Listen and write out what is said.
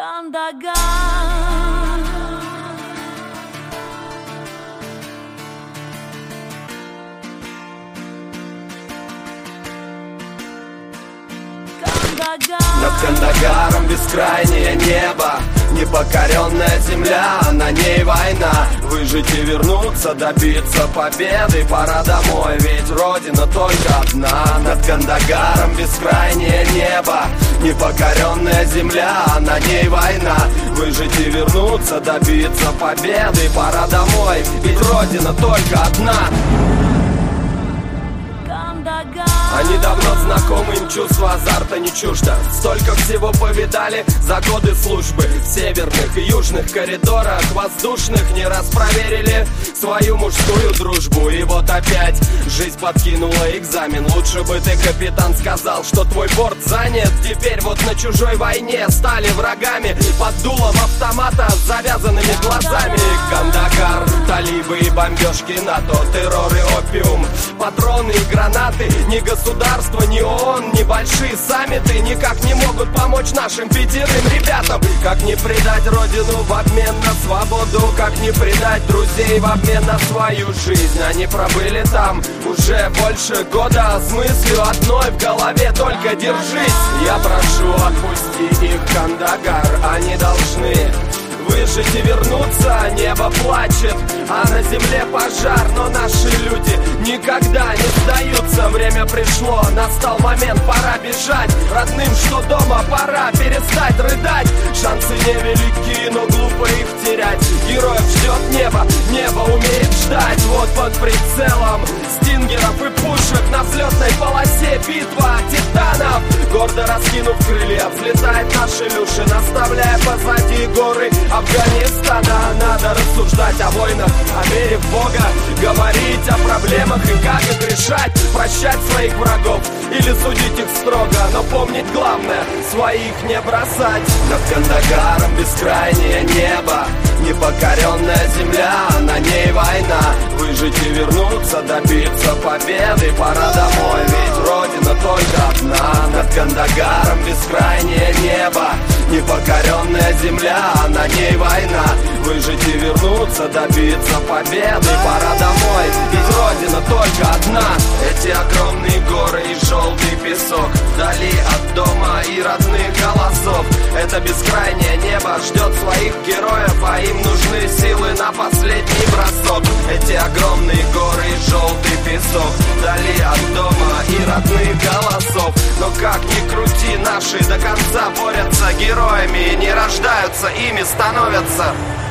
Кандагар. Над Кандагаром бескрайнее небо, непокоренная земля, на ней война. Выжить и вернуться, добиться победы, пора домой, ведь родина только одна. Над Кандагаром бескрайнее небо, непокоренная земля, на ней война. Выжить и вернуться, добиться победы, пора домой, ведь родина только одна. Они давно знакомы, им чувство азарта не чуждо. Столько всего повидали за годы службы. В северных и южных коридорах воздушных не раз проверили свою мужскую дружбу. И вот опять жизнь подкинула экзамен. Лучше бы ты, капитан, сказал, что твой борт занят. Теперь вот на чужой войне стали врагами под дулом автомата с завязанными глазами. Кандагар, талибы и бомбежки НАТО, террор и опиум, патроны и гранаты. Ни государство, ни ООН, ни большие саммиты никак не могут помочь нашим 5 ребятам. Как не предать родину в обмен на свободу, как не предать друзей в обмен на свою жизнь. Они пробыли там уже больше года с мыслью одной в голове: только держись. Я прошу, отпусти их, Кандагар, они должны выжить и вернуться. Небо плачет, а на земле пожар, но наши люди никогда не сдаются. Время пришло, настал момент, пора бежать родным, что дома, пора перестать рыдать. Шансы невелики, но глупо их терять. Героев ждет небо, небо умеет ждать. Вот под прицелом стингеров и пушек на взлетной полосе битва титанов. Гордо раскинув крылья, взлетает наша Илюша, наставляя позади горы Афганистана. Надо рассуждать о войнах, о вере в Бога, говорить о проблемах и как их решать. Прощать своих врагов или судить их строго, но помнить главное — своих не бросать. Над Кандагаром бескрайнее небо, непокоренная земля, на ней война. Выжить и вернуться, добиться победы, пора домой, ведь родина только одна. Над Кандагаром бескрайнее небо, непокоренная земля, на ней война. Выжить и вернуться, добиться победы, пора домой, ведь родина только одна. Эти огромные горы и желтый песок, вдали от дома и родных голосов. Это бескрайнее небо ждет своих героев, а им нужны силы на последний бросок. Эти огромные горы и желтый песок, вдали от дома и родных голосов. Но как ни крути, наши до конца борются героями и не рождаются, ими становятся.